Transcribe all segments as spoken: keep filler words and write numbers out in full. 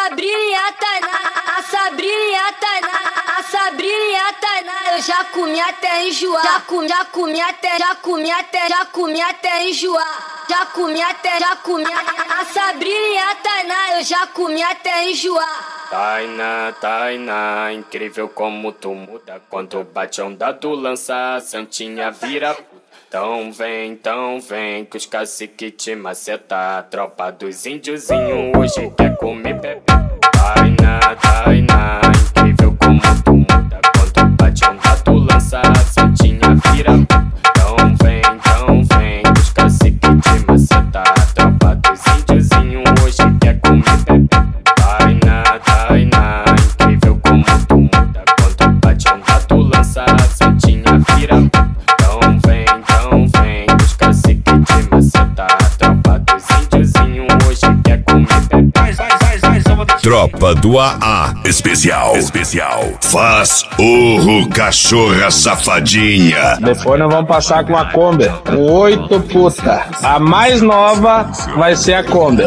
Sabrina e a Tainá, a Sabrina e a Tainá, a Sabrina e a Tainá, eu já comi até enjoar. Já comi, já comi até, já comi até, já comi até enjoar. Já comi até, já comi a Sabrina e a Tainá, eu já comi até enjoar. Tainá, Tainá, incrível como tu muda. Quando bate onda do lança, a santinha vira puta. Então vem, então vem, que os cacique te maceta. Tropa dos índiozinhos hoje quer comer bebê. Tainá, Tainá, incrível como tu muda. Quando bate onda do lança, a santinha vira puta. Então vem, então vem, que os cacique te maceta. Tropa dos índiozinhos hoje quer comer bebê. Tainá, Tainá, incrível como tu muda. Quando bate onda do lança, a santinha vira puta. Então vem, então vem, que os cacique te maceta. Tropa dos índiozinhos hoje quer comer bebê. Tropa do A A Especial, especial. Faz urro, cachorra safadinha. Depois nós vamos passar com a Kombi, com oito puta. A mais nova vai ser a Kombi.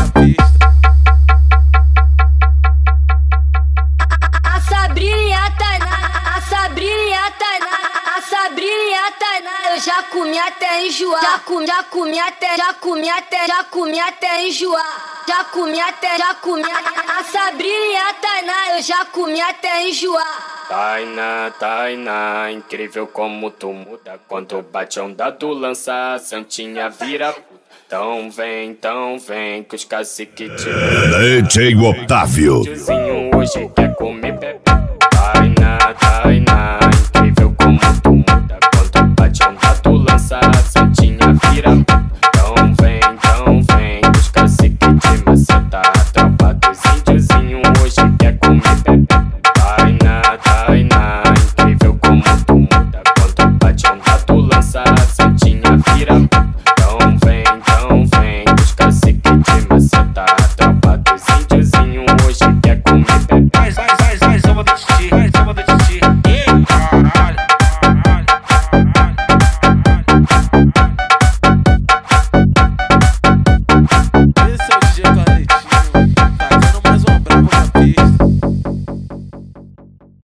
A Sabrina e a Tainá, a Sabrina e a Tainá, a Sabrina e a Tainá, eu já comi até enjoar. Já comi, já comi até, já comi até, já comi até enjoar. Já comi até, já comi a Sabrina e a Tainá, eu já comi até enjoar. Tainá, Tainá, incrível como tu muda. Quando bate onda do lança, a santinha vira puta. Então vem, então vem, que os cacique te D J Otávio. hoje quer comer bebê. Tainá, Tainá.